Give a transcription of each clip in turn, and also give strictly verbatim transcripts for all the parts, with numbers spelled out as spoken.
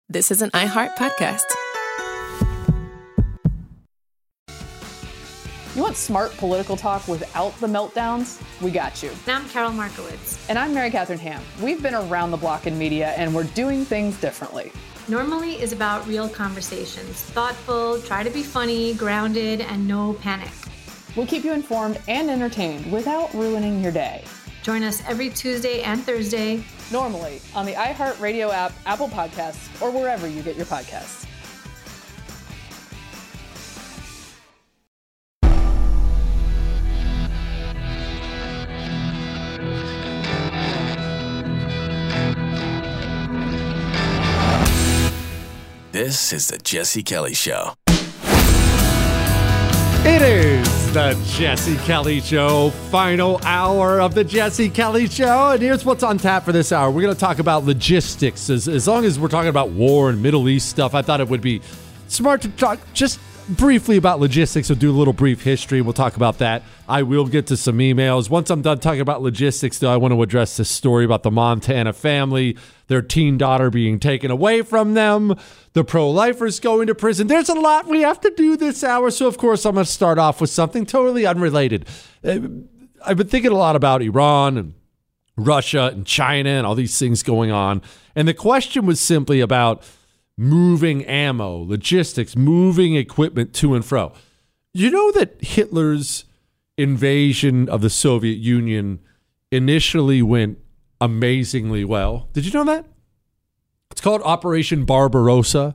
This is an iHeart podcast. You want smart political talk without the meltdowns? We got you. And I'm Carol Markowitz. And I'm Mary Catherine Ham. We've been around the block in media, and we're doing things differently. Normally is about real conversations. Thoughtful, try to be funny, grounded, and no panic. We'll keep you informed and entertained without ruining your day. Join us every Tuesday and Thursday. Normally on the iHeartRadio app, Apple Podcasts, or wherever you get your podcasts. This is the Jesse Kelly Show. It is the Jesse Kelly Show, final hour of the Jesse Kelly Show. And here's what's on tap for this hour. We're going to talk about logistics. As, as long as we're talking about war and Middle East stuff, I thought it would be smart to talk just briefly about logistics. We'll do a little brief history. We'll talk about that. I will get to some emails. Once I'm done talking about logistics, though, I want to address this story about the Montana family, their teen daughter being taken away from them, the pro-lifers going to prison. There's a lot we have to do this hour. So, of course, I'm going to start off with something totally unrelated. I've been thinking a lot about Iran and Russia and China and all these things going on. And the question was simply about moving ammo, logistics, moving equipment to and fro. You know that Hitler's invasion of the Soviet Union initially went amazingly well. Did you know that? It's called Operation Barbarossa.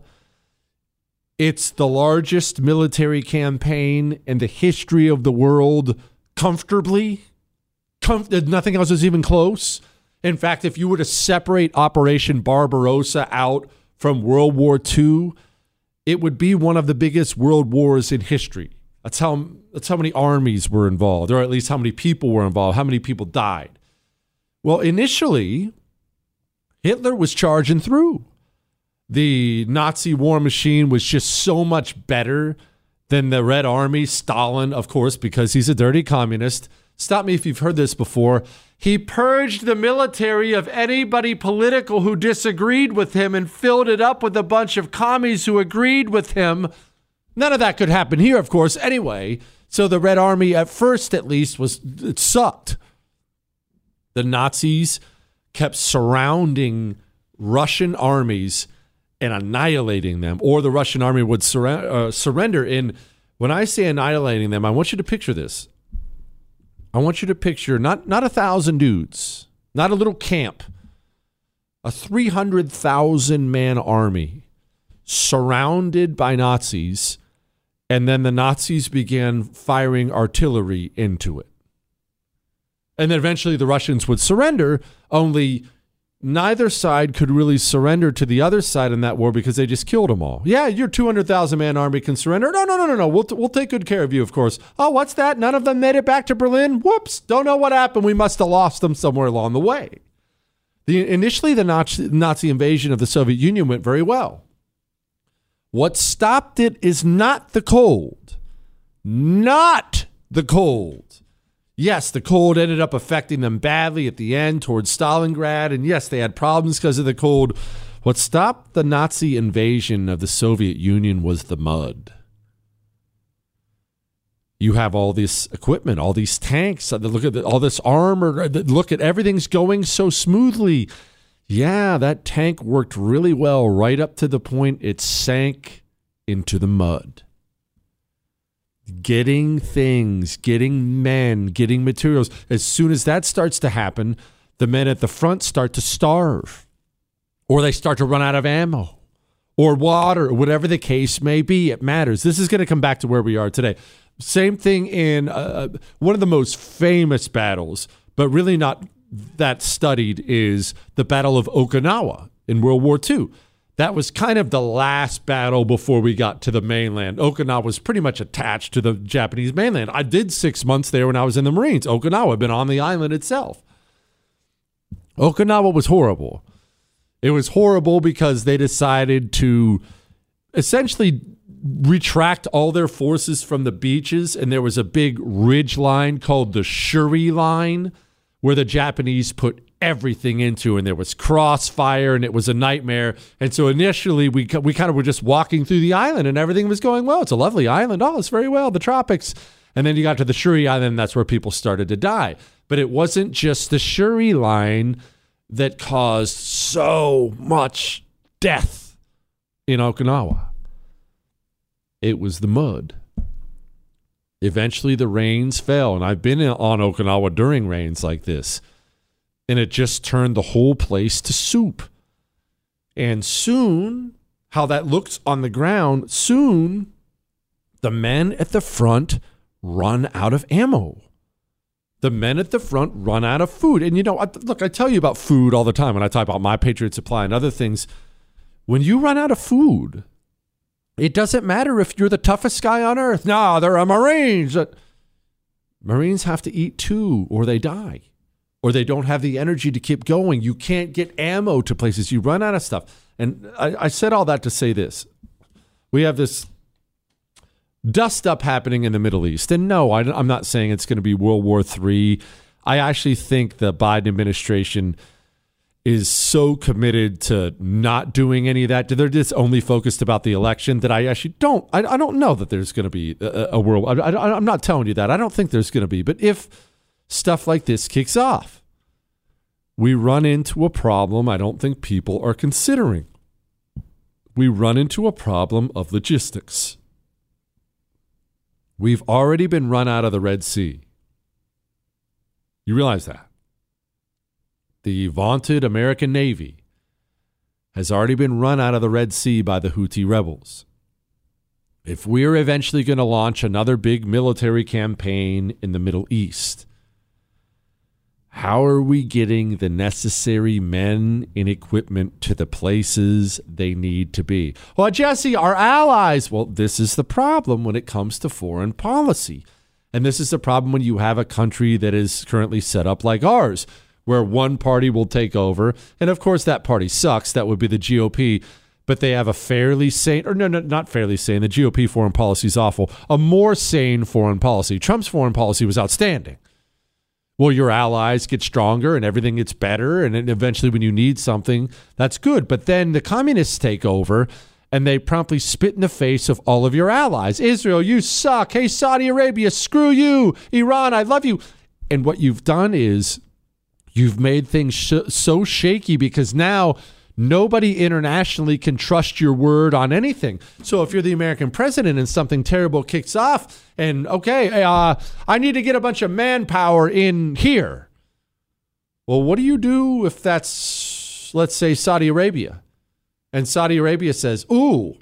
It's the largest military campaign in the history of the world comfortably. Comf- nothing else is even close. In fact, if you were to separate Operation Barbarossa out from World War Two, it would be one of the biggest world wars in history. That's how, that's how many armies were involved, or at least how many people were involved, how many people died. Well, initially, Hitler was charging through. The Nazi war machine was just so much better than the Red Army. Stalin, of course, because he's a dirty communist. Stop me if you've heard this before. He purged the military of anybody political who disagreed with him and filled it up with a bunch of commies who agreed with him. None of that could happen here, of course, anyway. So the Red Army, at first at least, was it sucked. The Nazis kept surrounding Russian armies and annihilating them, or the Russian army would sur- uh, surrender. And when I say annihilating them, I want you to picture this. I want you to picture not, not a thousand dudes, not a little camp, a three hundred thousand man army surrounded by Nazis, and then the Nazis began firing artillery into it. And then eventually the Russians would surrender, only neither side could really surrender to the other side in that war because they just killed them all. Yeah, your two hundred thousand man army can surrender. No, no, no, no, no. We'll, t- we'll take good care of you, of course. Oh, what's that? None of them made it back to Berlin? Whoops. Don't know what happened. We must have lost them somewhere along the way. The, initially, the Nazi, Nazi invasion of the Soviet Union went very well. What stopped it is not the cold. Not the cold. Yes, the cold ended up affecting them badly at the end towards Stalingrad. And yes, they had problems because of the cold. What stopped the Nazi invasion of the Soviet Union was the mud. You have all this equipment, all these tanks, look at all this armor, look at everything's going so smoothly. Yeah, that tank worked really well right up to the point it sank into the mud. Getting things, getting men, getting materials. As soon as that starts to happen, the men at the front start to starve, or they start to run out of ammo or water, or whatever the case may be. It matters. This is going to come back to where we are today. Same thing in uh, one of the most famous battles, but really not that studied, is the Battle of Okinawa in World War Two. That was kind of the last battle before we got to the mainland. Okinawa was pretty much attached to the Japanese mainland. I did six months there when I was in the Marines. Okinawa had been on the island itself. Okinawa was horrible. It was horrible because they decided to essentially retract all their forces from the beaches, and there was a big ridge line called the Shuri Line, where the Japanese put everything into, and there was crossfire, and it was a nightmare. And so initially, we we kind of were just walking through the island, and everything was going well. It's a lovely island. Oh, it's very well, the tropics. And then you got to the Shuri Island, and that's where people started to die. But it wasn't just the Shuri line that caused so much death in Okinawa. It was the mud. Eventually, the rains fell, and I've been on Okinawa during rains like this, and it just turned the whole place to soup. And soon, how that looks on the ground, soon, the men at the front run out of ammo. The men at the front run out of food. And, you know, I, look, I tell you about food all the time when I talk about My Patriot Supply and other things. When you run out of food, it doesn't matter if you're the toughest guy on earth. No, they're a Marines. Marines have to eat too, or they die, or they don't have the energy to keep going. You can't get ammo to places. You run out of stuff. And I, I said all that to say this. We have this dust up happening in the Middle East. And no, I, I'm not saying it's going to be World War Three. I actually think the Biden administration is so committed to not doing any of that. They're just only focused about the election that I actually don't, I, I don't know that there's going to be a, a world. I, I, I'm not telling you that. I don't think there's going to be. But if stuff like this kicks off, we run into a problem I don't think people are considering. We run into a problem of logistics. We've already been run out of the Red Sea. You realize that? The vaunted American Navy has already been run out of the Red Sea by the Houthi rebels. If we're eventually going to launch another big military campaign in the Middle East, how are we getting the necessary men and equipment to the places they need to be? Well, Jesse, our allies. Well, this is the problem when it comes to foreign policy. And this is the problem when you have a country that is currently set up like ours, where one party will take over. And of course, that party sucks. That would be the G O P. But they have a fairly sane, or no, no, not fairly sane. The G O P foreign policy is awful. A more sane foreign policy. Trump's foreign policy was outstanding. Well, your allies get stronger and everything gets better. And then eventually when you need something, that's good. But then the communists take over and they promptly spit in the face of all of your allies. Israel, you suck. Hey, Saudi Arabia, screw you. Iran, I love you. And what you've done is you've made things sh- so shaky because now nobody internationally can trust your word on anything. So if you're the American president and something terrible kicks off and, okay, uh, I need to get a bunch of manpower in here. Well, what do you do if that's, let's say, Saudi Arabia? And Saudi Arabia says, ooh,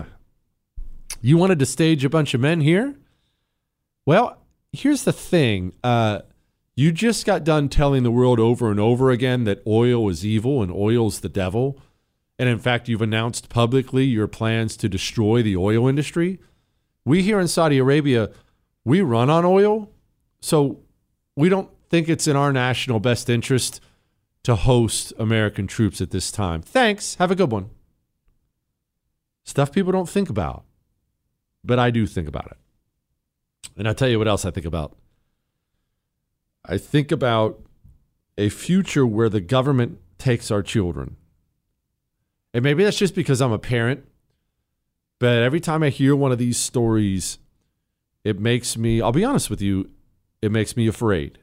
you wanted to stage a bunch of men here? Well, here's the thing. Uh, You just got done telling the world over and over again that oil is evil and oil's the devil. And in fact, you've announced publicly your plans to destroy the oil industry. We here in Saudi Arabia, we run on oil. So we don't think it's in our national best interest to host American troops at this time. Thanks. Have a good one. Stuff people don't think about. But I do think about it. And I'll tell you what else I think about. I think about a future where the government takes our children. And maybe that's just because I'm a parent, but every time I hear one of these stories, it makes me, I'll be honest with you, it makes me afraid.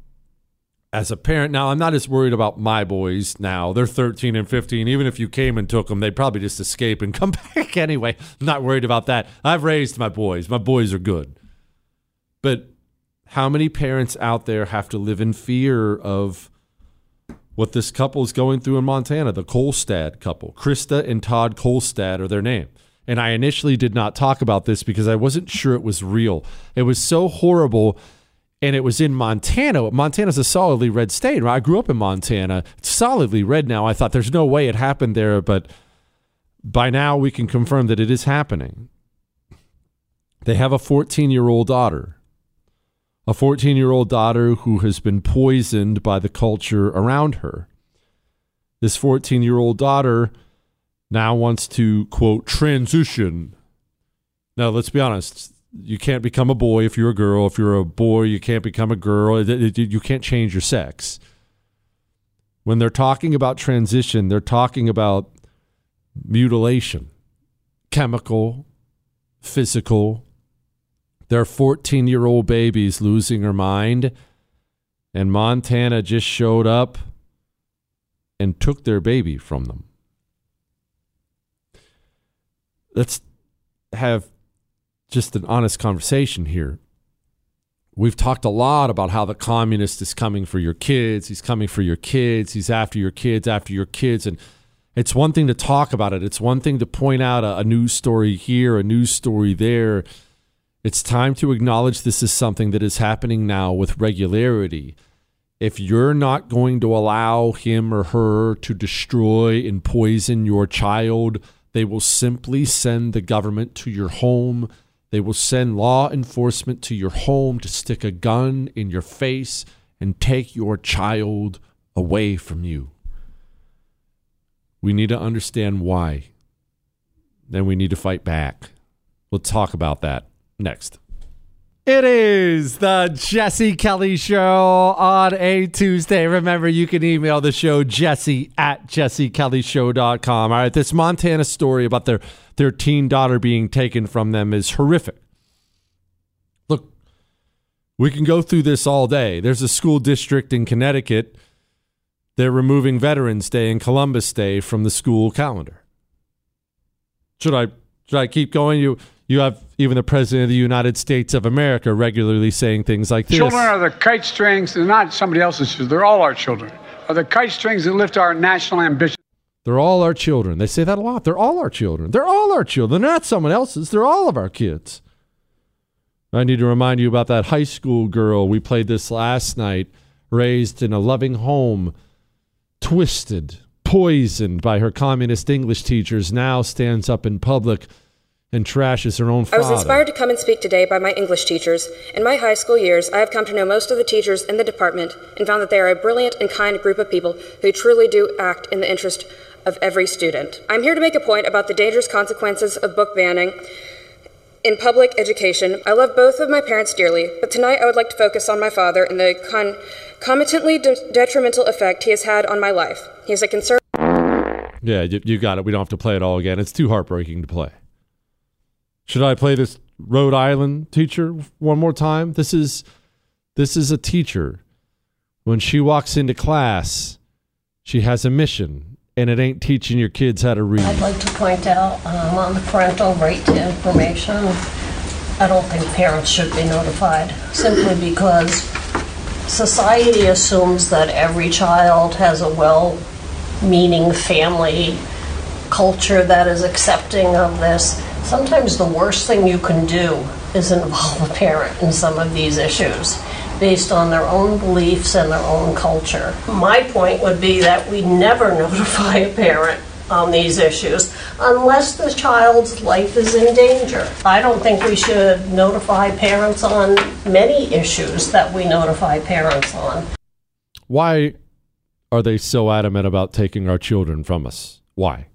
As a parent, now I'm not as worried about my boys now. They're thirteen and fifteen. Even if you came and took them, they'd probably just escape and come back anyway. I'm not worried about that. I've raised my boys. My boys are good. But how many parents out there have to live in fear of what this couple is going through in Montana, the Kolstad couple? Krista and Todd Kolstad are their name. And I initially did not talk about this because I wasn't sure it was real. It was so horrible, and it was in Montana. Montana's a solidly red state. I grew up in Montana. It's solidly red now. I thought there's no way it happened there, but by now we can confirm that it is happening. They have a fourteen-year-old daughter. A fourteen-year-old daughter who has been poisoned by the culture around her. This fourteen-year-old daughter now wants to, quote, transition. Now, let's be honest. You can't become a boy if you're a girl. If you're a boy, you can't become a girl. You can't change your sex. When they're talking about transition, they're talking about mutilation, chemical, physical. Their fourteen-year-old baby's losing her mind, and Montana just showed up and took their baby from them. Let's have just an honest conversation here. We've talked a lot about how the communist is coming for your kids. He's coming for your kids. He's after your kids, after your kids. And it's one thing to talk about it. It's one thing to point out a, a news story here, a news story there. It's time to acknowledge this is something that is happening now with regularity. If you're not going to allow him or her to destroy and poison your child, they will simply send the government to your home. They will send law enforcement to your home to stick a gun in your face and take your child away from you. We need to understand why. Then we need to fight back. We'll talk about that next. It is the Jesse Kelly Show on a Tuesday. Remember, you can email the show, Jesse at jesse kelly show dot com. All right, this Montana story about their, their teen daughter being taken from them is horrific. Look, we can go through this all day. There's a school district in Connecticut. They're removing Veterans Day and Columbus Day from the school calendar. Should I, should I keep going? You... You have even the President of the United States of America regularly saying things like this. Children are the kite strings. They're not somebody else's children. They're all our children. Are the kite strings that lift our national ambition. They're all our children. They say that a lot. They're all our children. They're all our children. They're not someone else's. They're all of our kids. I need to remind you about that high school girl. We played this last night, raised in a loving home, twisted, poisoned by her communist English teachers, now stands up in public and trashes her own father. I was inspired to come and speak today by my English teachers. In my high school years, I have come to know most of the teachers in the department and found that they are a brilliant and kind group of people who truly do act in the interest of every student. I'm here to make a point about the dangerous consequences of book banning in public education. I love both of my parents dearly, but tonight I would like to focus on my father and the concomitantly de- detrimental effect he has had on my life. He is a conservative. Yeah, you, you got it. We don't have to play it all again. It's too heartbreaking to play. Should I play this Rhode Island teacher one more time? This is this is a teacher. When she walks into class, she has a mission, and it ain't teaching your kids how to read. I'd like to point out um, on the parental right to information, I don't think parents should be notified, simply because society assumes that every child has a well-meaning family culture that is accepting of this. Sometimes the worst thing you can do is involve a parent in some of these issues based on their own beliefs and their own culture. My point would be that we never notify a parent on these issues unless the child's life is in danger. I don't think we should notify parents on many issues that we notify parents on. Why are they so adamant about taking our children from us? Why?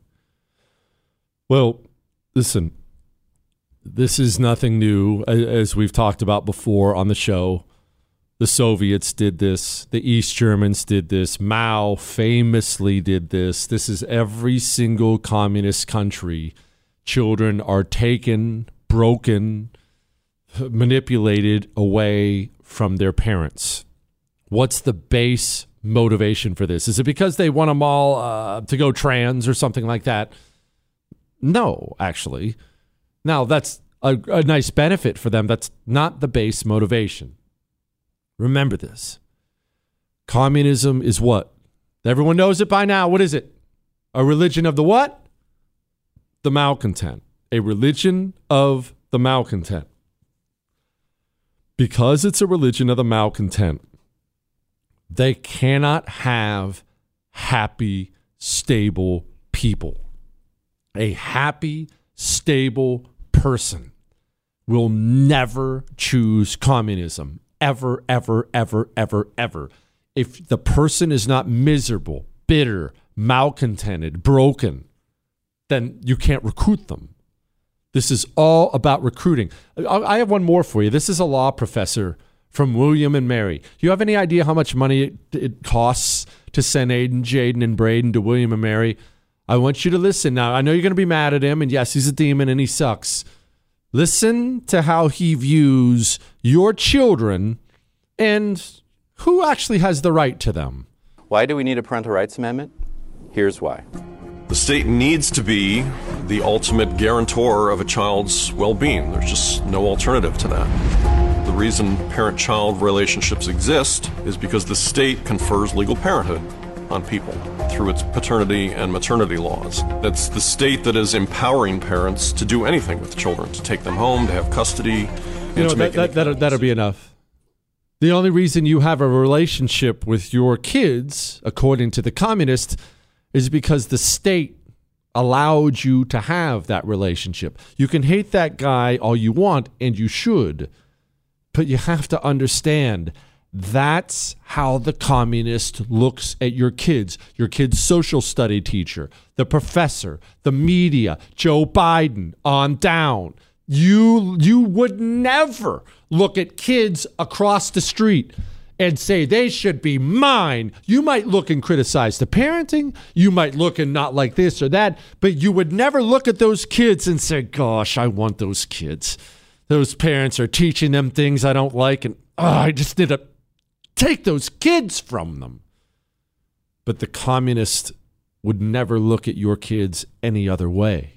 Well, listen, this is nothing new, as we've talked about before on the show. The Soviets did this. The East Germans did this. Mao famously did this. This is every single communist country. Children are taken, broken, manipulated away from their parents. What's the base motivation for this? Is it because they want them all uh, to go trans or something like that? No, actually. Now, that's a, a nice benefit for them. That's not the base motivation. Remember this. Communism is what? Everyone knows it by now. What is it? A religion of the what? The malcontent. A religion of the malcontent. Because it's a religion of the malcontent, they cannot have happy, stable people. A happy, stable person will never choose communism. Ever, ever, ever, ever, ever. If the person is not miserable, bitter, malcontented, broken, then you can't recruit them. This is all about recruiting. I have one more for you. This is a law professor from William and Mary. You have any idea how much money it, it costs to send Aiden, Jaden, and Braden to William and Mary? I want you to listen. Now, I know you're going to be mad at him, and yes, he's a demon and he sucks. Listen to how he views your children and who actually has the right to them. Why do we need a parental rights amendment? Here's why. The state needs to be the ultimate guarantor of a child's well-being. There's just no alternative to that. The reason parent-child relationships exist is because the state confers legal parenthood on people through its paternity and maternity laws. It's the state that is empowering parents to do anything with children, to take them home, to have custody. You know, that, that, that'll, that'll be enough. The only reason you have a relationship with your kids, according to the communists, is because the state allowed you to have that relationship. You can hate that guy all you want, and you should, but you have to understand that's how the communist looks at your kids, your kid's social study teacher, the professor, the media, Joe Biden, on down. You, you would never look at kids across the street and say they should be mine. You might look and criticize the parenting. You might look and not like this or that, but you would never look at those kids and say, gosh, I want those kids. Those parents are teaching them things I don't like, and oh, I just need to take those kids from them. But the communist would never look at your kids any other way.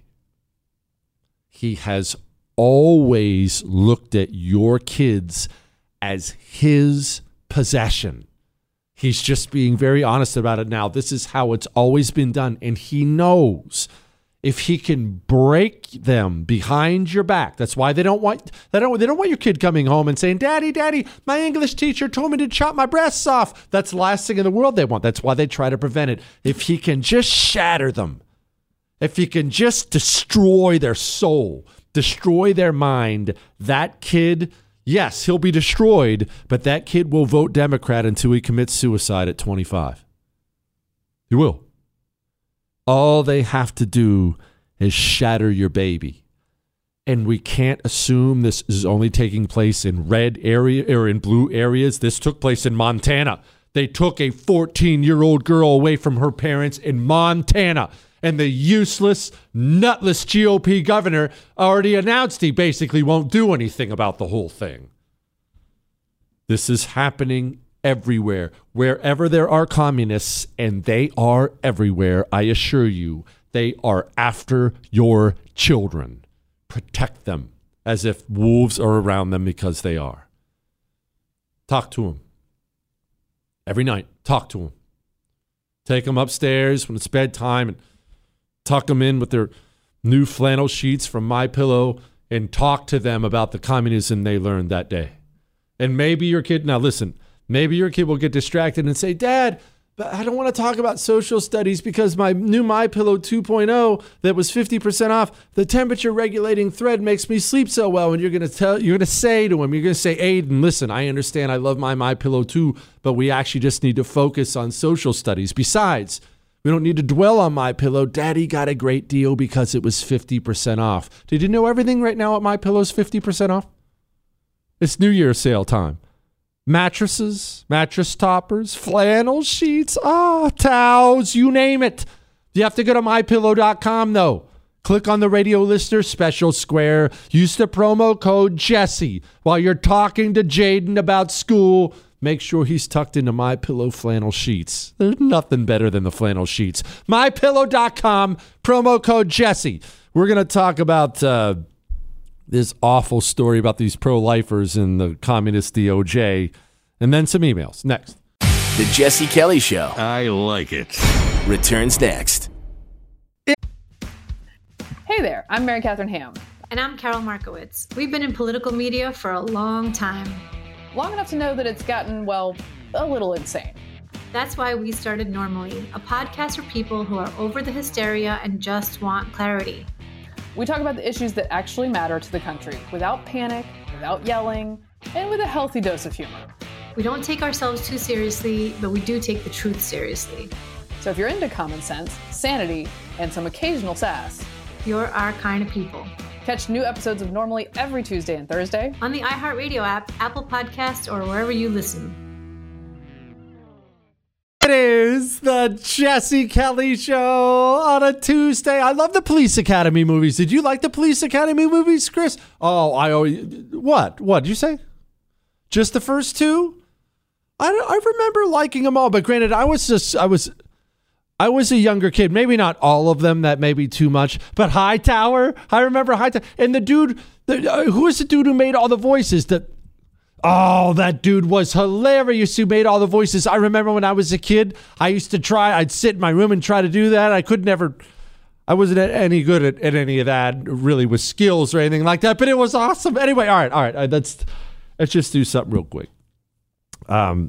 He has always looked at your kids as his possession. He's just being very honest about it now. This is how it's always been done. And he knows if he can break them behind your back. That's why they don't want they don't they don't want your kid coming home and saying, Daddy, Daddy, my English teacher told me to chop my breasts off. That's the last thing in the world they want. That's why they try to prevent it. If he can just shatter them, if he can just destroy their soul, destroy their mind, that kid, yes, he'll be destroyed, but that kid will vote Democrat until he commits suicide at twenty-five. He will. All they have to do is shatter your baby. And we can't assume this is only taking place in red area or in blue areas. This took place in Montana. They took a fourteen-year-old girl away from her parents in Montana. And the useless, nutless G O P governor already announced he basically won't do anything about the whole thing. This is happening everywhere. Wherever there are communists, and they are everywhere, I assure you, they are after your children. Protect them as if wolves are around them, because they are. Talk to them. Every night, talk to them. Take them upstairs when it's bedtime and tuck them in with their new flannel sheets from MyPillow and talk to them about the communism they learned that day. And maybe your kid, now listen, maybe your kid will get distracted and say, Dad, but I don't want to talk about social studies because my new MyPillow two point oh that was fifty percent off, the temperature regulating thread makes me sleep so well. And you're going to tell, you're going to say to him, you're going to say, Aiden, listen, I understand I love my MyPillow too, but we actually just need to focus on social studies. Besides, we don't need to dwell on MyPillow. Daddy got a great deal because it was fifty percent off. Did you know everything right now at MyPillow is fifty percent off? It's New Year's sale time. Mattresses, mattress toppers, flannel sheets, ah, towels, you name it. You have to go to my pillow dot com though. Click on the radio listener special square. Use the promo code Jesse while you're talking to Jaden about school. Make sure he's tucked into MyPillow flannel sheets. There's nothing better than the flannel sheets. my pillow dot com, promo code Jesse. We're going to talk about uh, this awful story about these pro-lifers in the communist D O J, and then some emails. Next. The Jesse Kelly Show. I like it. Returns next. Hey there, I'm Mary Catherine Ham. And I'm Carol Markowitz. We've been in political media for a long time. Long enough to know that it's gotten, well, a little insane. That's why we started Normally, a podcast for people who are over the hysteria and just want clarity. We talk about the issues that actually matter to the country without panic, without yelling, and with a healthy dose of humor. We don't take ourselves too seriously, but we do take the truth seriously. So if you're into common sense, sanity, and some occasional sass, you're our kind of people. Catch new episodes of Normally every Tuesday and Thursday on the iHeartRadio app, Apple Podcasts, or wherever you listen. It is the Jesse Kelly Show on a Tuesday. I love the Police Academy movies. Did you like the Police Academy movies, Chris? Oh, I always, what? What did you say? Just the first two? I, I remember liking them all, but granted, I was just, I was, I was a younger kid. Maybe not all of them. That may be too much. But Hightower, I remember Hightower. And the dude, the, uh, who was the dude who made all the voices? The, oh, that dude was hilarious who made all the voices. I remember when I was a kid, I used to try, I'd sit in my room and try to do that. I could never, I wasn't any good at, at any of that, really, with skills or anything like that. But it was awesome. Anyway, all right, all right. Let's, let's just do something real quick. Um.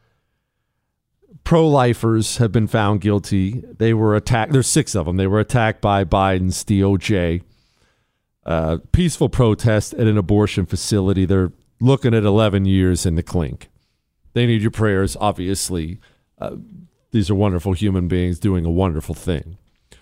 Pro-lifers have been found guilty. They were attacked. There's six of them. They were attacked by Biden's D O J. Uh, peaceful protest at an abortion facility. They're looking at eleven years in the clink. They need your prayers, obviously. Uh, these are wonderful human beings doing a wonderful thing.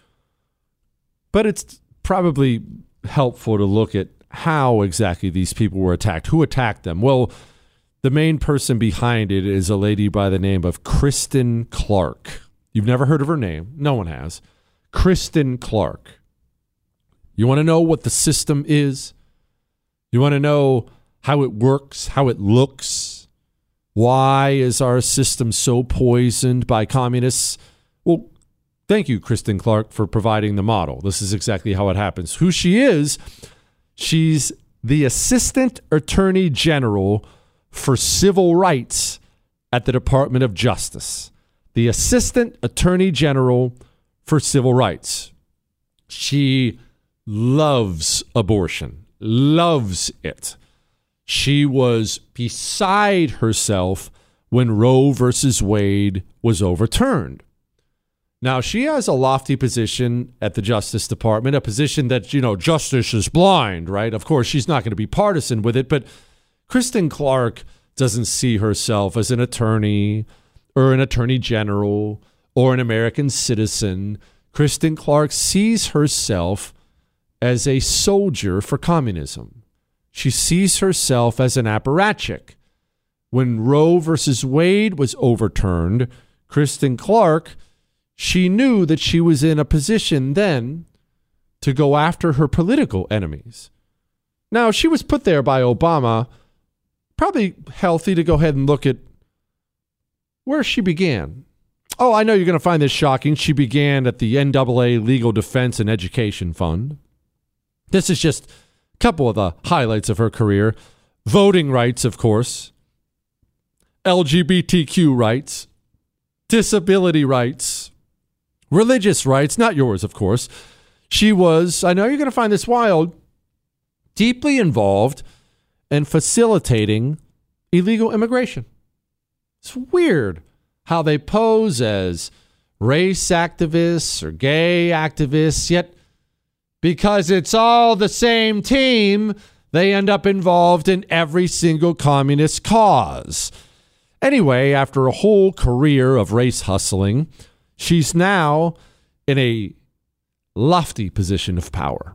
But it's probably helpful to look at how exactly these people were attacked. Who attacked them? Well, the main person behind it is a lady by the name of Kristen Clark. You've never heard of her name. No one has. Kristen Clark. You want to know what the system is? You want to know how it works, how it looks? Why is our system so poisoned by communists? Well, thank you, Kristen Clark, for providing the model. This is exactly how it happens. Who she is, she's the Assistant Attorney General for Civil Rights at the Department of Justice. The Assistant Attorney General for Civil Rights. She loves abortion, loves it. She was beside herself when Roe versus Wade was overturned. Now, she has a lofty position at the Justice Department, a position that, you know, justice is blind, right? Of course, she's not going to be partisan with it, but Kristen Clark doesn't see herself as an attorney or an attorney general or an American citizen. Kristen Clark sees herself as a soldier for communism. She sees herself as an apparatchik. When Roe versus Wade was overturned, Kristen Clark, she knew that she was in a position then to go after her political enemies. Now, she was put there by Obama. Probably healthy to go ahead and look at where she began. Oh, I know you're going to find this shocking. She began at the N double A Legal Defense and Education Fund. This is just a couple of the highlights of her career. Voting rights, of course. L G B T Q rights. Disability rights. Religious rights, not yours, of course. She was, I know you're going to find this wild, deeply involved and facilitating illegal immigration. It's weird how they pose as race activists or gay activists, yet because it's all the same team, they end up involved in every single communist cause. Anyway, after a whole career of race hustling, she's now in a lofty position of power.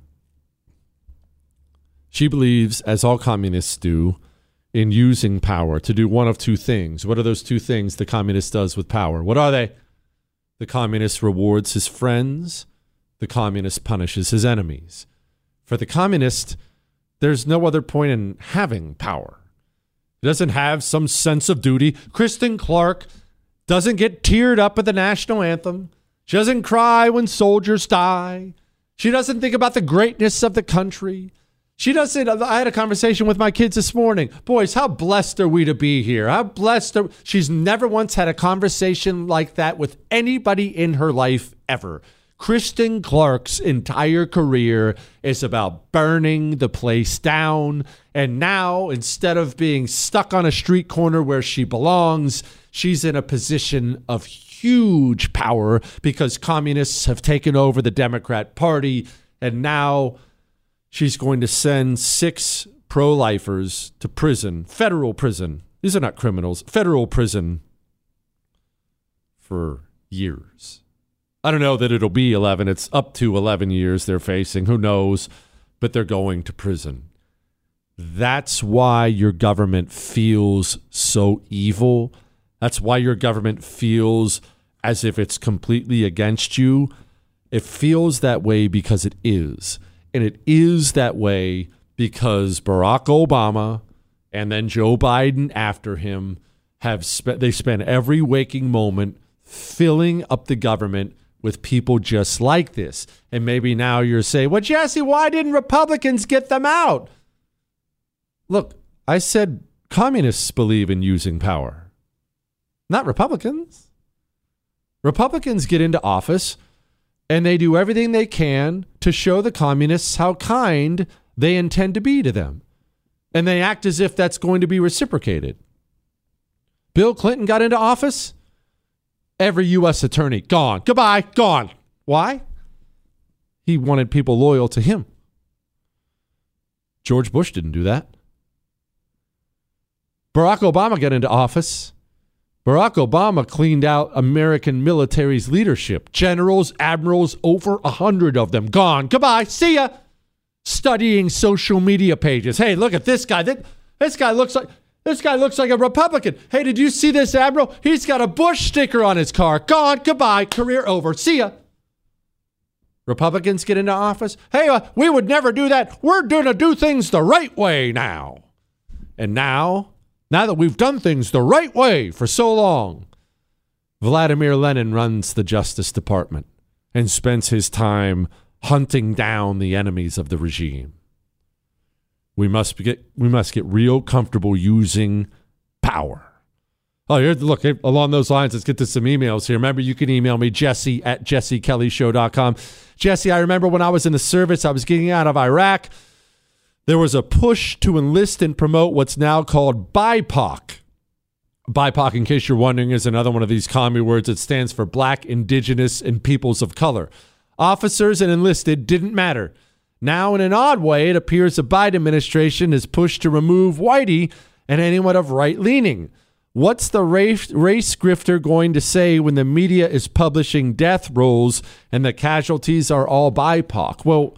She believes, as all communists do, in using power to do one of two things. What are those two things the communist does with power? What are they? The communist rewards his friends. The communist punishes his enemies. For the communist, there's no other point in having power. He doesn't have some sense of duty. Kristen Clark doesn't get teared up at the national anthem. She doesn't cry when soldiers die. She doesn't think about the greatness of the country. She doesn't. I had a conversation with my kids this morning. Boys, how blessed are we to be here? How blessed are, she's never once had a conversation like that with anybody in her life ever. Kristen Clark's entire career is about burning the place down. And now, instead of being stuck on a street corner where she belongs, she's in a position of huge power because communists have taken over the Democrat Party. And now she's going to send six pro-lifers to prison, federal prison. These are not criminals, federal prison for years. I don't know that it'll be eleven. It's up to eleven years they're facing. Who knows? but they're going to prison. That's why your government feels so evil. That's why your government feels as if it's completely against you. It feels that way because it is. And it is that way because Barack Obama and then Joe Biden after him have spent, they spend every waking moment filling up the government with people just like this. And maybe now you're saying, well, Jesse, why didn't Republicans get them out? Look, I said communists believe in using power, not Republicans. Republicans get into office and they do everything they can to show the communists how kind they intend to be to them. And they act as if that's going to be reciprocated. Bill Clinton got into office. Every U S attorney, gone. Goodbye, gone. Why? He wanted people loyal to him. George Bush didn't do that. Barack Obama got into office. Barack Obama cleaned out American military's leadership. Generals, admirals, over a hundred of them, gone. Goodbye, see ya. Studying social media pages. Hey, look at this guy. This guy looks like... This guy looks like a Republican. Hey, did you see this, Admiral? He's got a Bush sticker on his car. Gone. Goodbye. Career over. See ya. Republicans get into office. Hey, uh, we would never do that. We're going to do things the right way now. And now, now that we've done things the right way for so long, Vladimir Lenin runs the Justice Department and spends his time hunting down the enemies of the regime. We must get we must get real comfortable using power. Oh, here, look, hey, along those lines, let's get to some emails here. Remember, you can email me, Jesse at jesse kelly show dot com. Jesse, I remember when I was in the service, I was getting out of Iraq. There was a push to enlist and promote what's now called B I P O C. B I P O C, in case you're wondering, is another one of these commie words. It stands for Black, Indigenous, and Peoples of Color. Officers and enlisted didn't matter. Now, in an odd way, it appears the Biden administration is pushed to remove whitey and anyone of right-leaning. What's the race, race grifter going to say when the media is publishing death rolls and the casualties are all B I P O C? Well,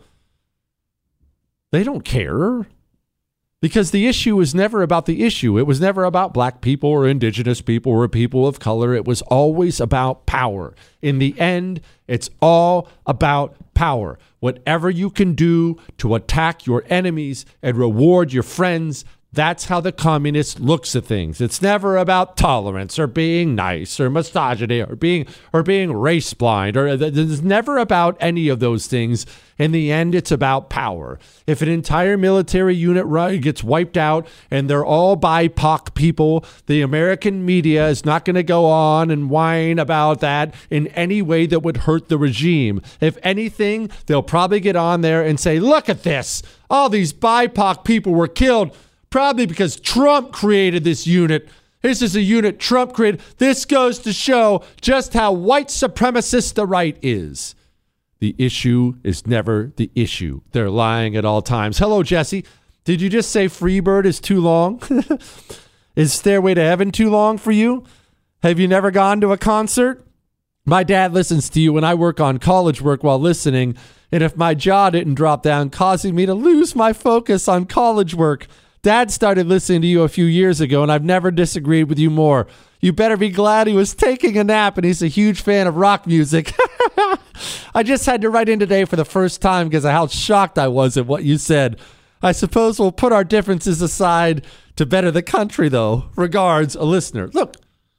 they don't care. Because the issue was never about the issue. It was never about black people or indigenous people or people of color. It was always about power. In the end, it's all about power. Whatever you can do to attack your enemies and reward your friends, that's how the communist looks at things. It's never about tolerance or being nice or misogyny or being or being race blind. Or it's never about any of those things. In the end, it's about power. If an entire military unit gets wiped out and they're all B I P O C people, the American media is not going to go on and whine about that in any way that would hurt the regime. If anything, they'll probably get on there and say, look at this. All these B I P O C people were killed. Probably because Trump created this unit. This is a unit Trump created. This goes to show just how white supremacist the right is. The issue is never the issue. They're lying at all times. Hello, Jesse. Did you just say Freebird is too long? Is Stairway to Heaven too long for you? Have you never gone to a concert? My dad listens to you when I work on college work while listening. And if my jaw didn't drop down, causing me to lose my focus on college work, Dad started listening to you a few years ago, and I've never disagreed with you more. You better be glad he was taking a nap, and he's a huge fan of rock music. I just had to write in today for the first time because of how shocked I was at what you said. I suppose we'll put our differences aside to better the country, though. Regards, a listener. Look,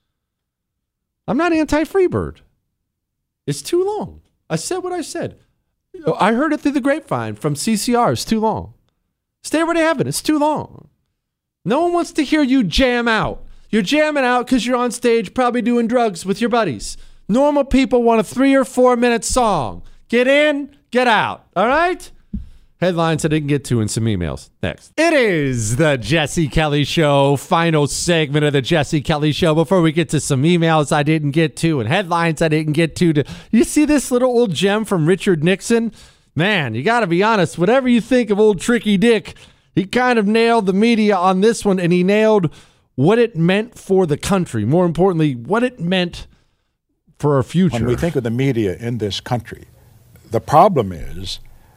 I'm not anti-Freebird. It's too long. I said what I said. I heard it through the grapevine from C C R. It's too long. Stairway to Heaven, it's too long. No one wants to hear you jam out. You're jamming out because you're on stage probably doing drugs with your buddies. Normal people want a three or four minute song. Get in, get out. All right? Headlines I didn't get to in some emails. Next. It is the Jesse Kelly Show, final segment of the Jesse Kelly Show. Before we get to some emails I didn't get to and headlines I didn't get to. to you see this little old gem from Richard Nixon? Man, you got to be honest. Whatever you think of old Tricky Dick, he kind of nailed the media on this one, and he nailed what it meant for the country. More importantly, what it meant for our future. When we think of the media in this country, the problem is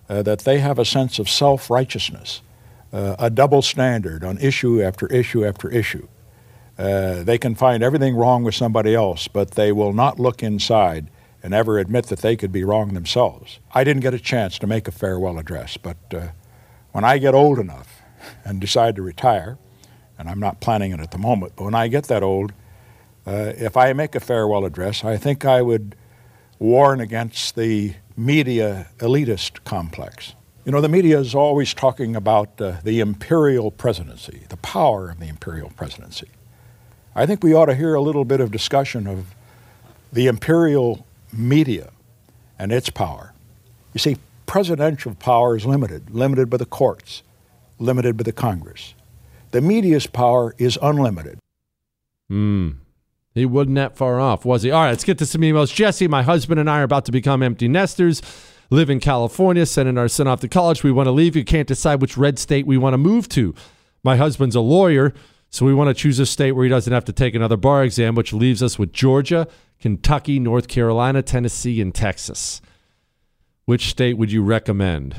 uh, that they have a sense of self-righteousness, uh, a double standard on issue after issue after issue. Uh, they can find everything wrong with somebody else, but they will not look inside and ever admit that they could be wrong themselves. I didn't get a chance to make a farewell address, but uh, when I get old enough and decide to retire, and I'm not planning it at the moment, but when I get that old, uh, if I make a farewell address, I think I would warn against the media elitist complex. You know, the media is always talking about uh, the imperial presidency, the power of the imperial presidency. I think we ought to hear a little bit of discussion of the imperial media and its power. You see, presidential power is limited, limited by the courts, limited by the Congress. The media's power is unlimited. Hmm. He wasn't that far off, was he? All right, let's get to some emails. Jesse, my husband and I are about to become empty nesters, live in California, sending our son off to college. We want to leave. You can't decide which red state we want to move to. My husband's a lawyer, so we want to choose a state where he doesn't have to take another bar exam, which leaves us with Georgia, Kentucky, North Carolina, Tennessee, and Texas. Which state would you recommend?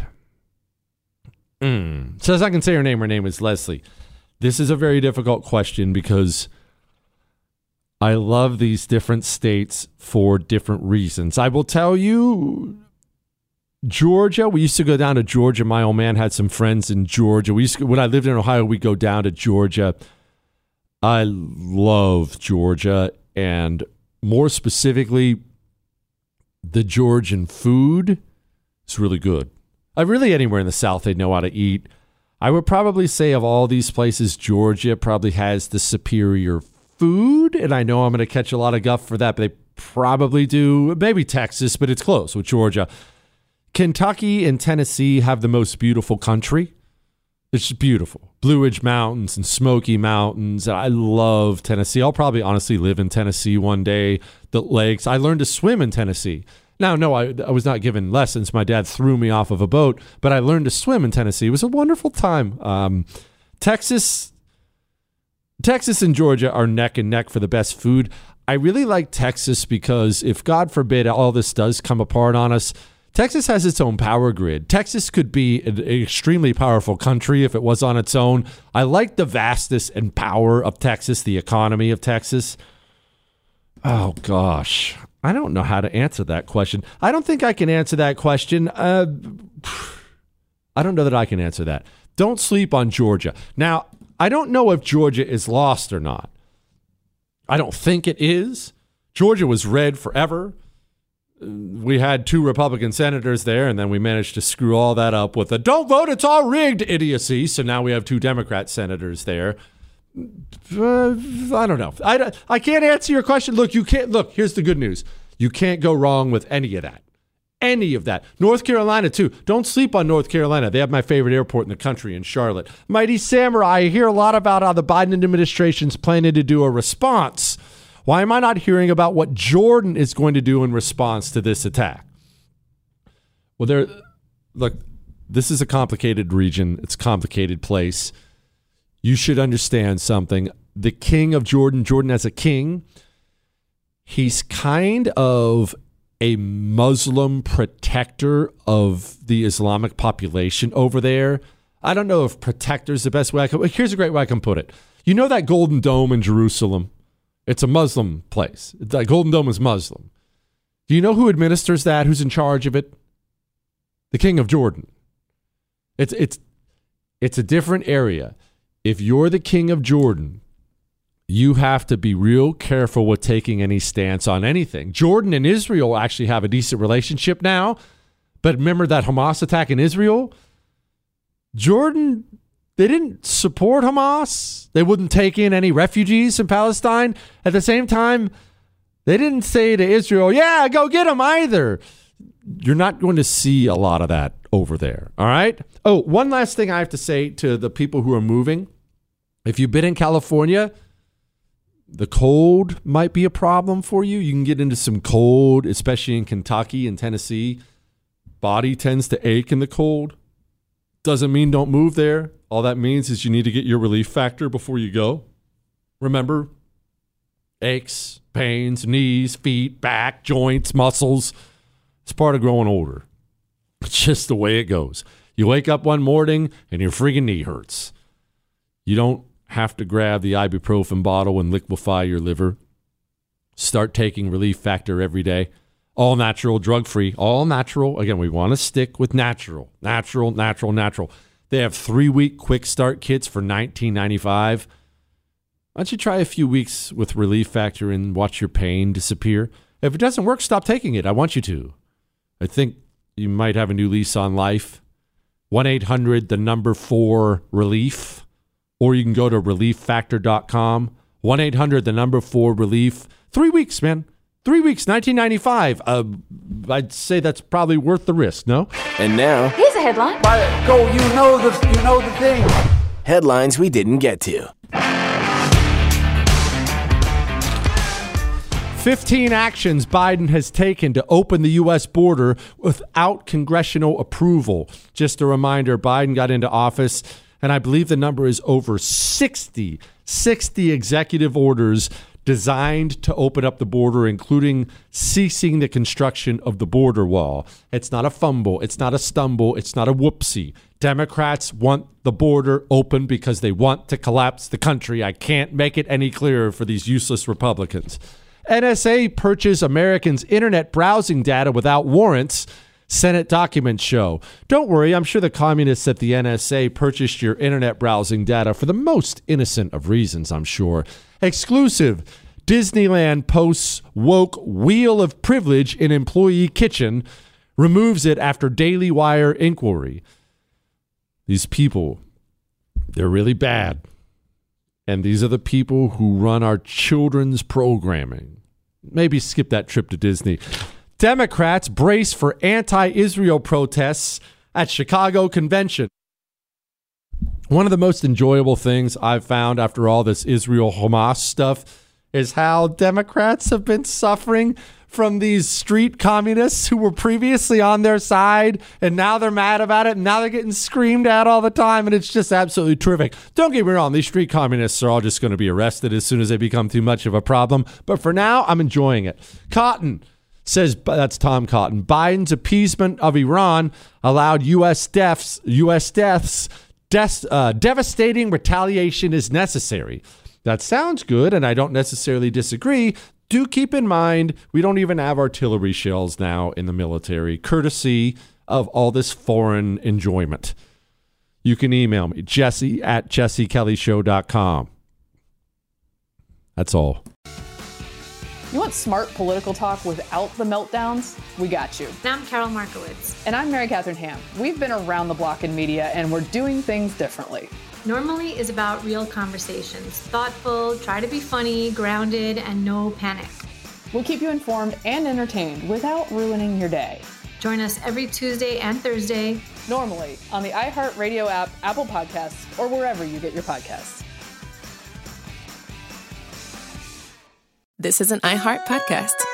Mm. Says I can say her name. Her name is Leslie. This is a very difficult question because I love these different states for different reasons. I will tell you, Georgia, we used to go down to Georgia. My old man had some friends in Georgia. We used to, when I lived in Ohio, we'd go down to Georgia. I love Georgia, and more specifically, the Georgian food is really good. I really, anywhere in the South, they know how to eat. I would probably say of all these places, Georgia probably has the superior food, and I know I'm going to catch a lot of guff for that, but they probably do. Maybe Texas, but it's close with Georgia. Kentucky and Tennessee have the most beautiful country. It's just beautiful. Blue Ridge Mountains and Smoky Mountains. I love Tennessee. I'll probably honestly live in Tennessee one day. The lakes. I learned to swim in Tennessee. Now, no, I, I was not given lessons. My dad threw me off of a boat, but I learned to swim in Tennessee. It was a wonderful time. Um, Texas, Texas and Georgia are neck and neck for the best food. I really like Texas because if, God forbid, all this does come apart on us, Texas has its own power grid. Texas could be an extremely powerful country if it was on its own. I like the vastness and power of Texas, the economy of Texas. Oh, gosh. I don't know how to answer that question. I don't think I can answer that question. Uh, I don't know that I can answer that. Don't sleep on Georgia. Now, I don't know if Georgia is lost or not. I don't think it is. Georgia was red forever. We had two Republican senators there, and then we managed to screw all that up with a don't vote, it's all rigged idiocy. So now we have two Democrat senators there. Uh, I don't know. I, I can't answer your question. Look, you can't. Look, here's the good news. You can't go wrong with any of that. Any of that. North Carolina, too. Don't sleep on North Carolina. They have my favorite airport in the country in Charlotte. Mighty Samurai, I hear a lot about how the Biden administration's planning to do a response. Why am I not hearing about what Jordan is going to do in response to this attack? Well, there. Look, this is a complicated region. It's a complicated place. You should understand something. The king of Jordan, Jordan as a king, he's kind of a Muslim protector of the Islamic population over there. I don't know if protector is the best way I can. Here's a great way I can put it. You know that Golden Dome in Jerusalem? It's a Muslim place. The Golden Dome is Muslim. Do you know who administers that? Who's in charge of it? The king of Jordan. It's it's it's a different area. If you're the king of Jordan, you have to be real careful with taking any stance on anything. Jordan and Israel actually have a decent relationship now, but remember that Hamas attack in Israel? Jordan, they didn't support Hamas. They wouldn't take in any refugees in Palestine. At the same time, they didn't say to Israel, yeah, go get them either. You're not going to see a lot of that over there. All right. Oh, one last thing I have to say to the people who are moving. If you've been in California, the cold might be a problem for you. You can get into some cold, especially in Kentucky and Tennessee. Body tends to ache in the cold. Doesn't mean don't move there. All that means is you need to get your relief factor before you go. Remember, aches, pains, knees, feet, back, joints, muscles. It's part of growing older. It's just the way it goes. You wake up one morning and your freaking knee hurts. You don't have to grab the ibuprofen bottle and liquefy your liver. Start taking Relief Factor every day. All natural, drug-free, all natural. Again, we want to stick with natural, natural, natural, natural. They have three-week quick start kits for nineteen ninety-five dollars. Why don't you try a few weeks with Relief Factor and watch your pain disappear? If it doesn't work, stop taking it. I want you to. I think you might have a new lease on life. one eight hundred, the number four, relief. Or you can go to relief factor dot com. one eight hundred, the number four, relief. Three weeks, man. Three weeks, nineteen ninety-five. Uh, I'd say that's probably worth the risk, no? And now, here's a headline. Go, you know the, you know the thing. headlines we didn't get to. fifteen actions Biden has taken to open the U S border without congressional approval. Just a reminder, Biden got into office, and I believe the number is over sixty, sixty executive orders designed to open up the border, including ceasing the construction of the border wall. It's not a fumble. It's not a stumble. It's not a whoopsie. Democrats want the border open because they want to collapse the country. I can't make it any clearer for these useless Republicans. N S A purchased Americans' internet browsing data without warrants, Senate documents show. Don't worry, I'm sure the communists at the N S A purchased your internet browsing data for the most innocent of reasons, I'm sure. Exclusive. Disneyland posts woke wheel of privilege in employee kitchen, removes it after Daily Wire inquiry. These people, they're really bad. And these are the people who run our children's programming. Maybe skip that trip to Disney. Democrats brace for anti-Israel protests at Chicago convention. One of the most enjoyable things I've found after all this Israel-Hamas stuff is how Democrats have been suffering from these street communists who were previously on their side, and now they're mad about it, and now they're getting screamed at all the time, and it's just absolutely terrific. Don't get me wrong, these street communists are all just going to be arrested as soon as they become too much of a problem, but for now, I'm enjoying it. Cotton says, that's Tom Cotton, Biden's appeasement of Iran allowed U S deaths, U S deaths, des- uh, devastating retaliation is necessary. That sounds good, and I don't necessarily disagree. Do keep in mind, we don't even have artillery shells now in the military, courtesy of all this foreign enjoyment. You can email me, Jesse at jesse kelly show dot com. That's all. You want smart political talk without the meltdowns? We got you. And I'm Carol Markowitz. And I'm Mary Catherine Ham. We've been around the block in media, and we're doing things differently. Normally is about real conversations. Thoughtful, try to be funny, grounded, and no panic. We'll keep you informed and entertained without ruining your day. Join us every Tuesday and Thursday. Normally on the iHeartRadio app, Apple Podcasts, or wherever you get your podcasts. This is an iHeart podcast.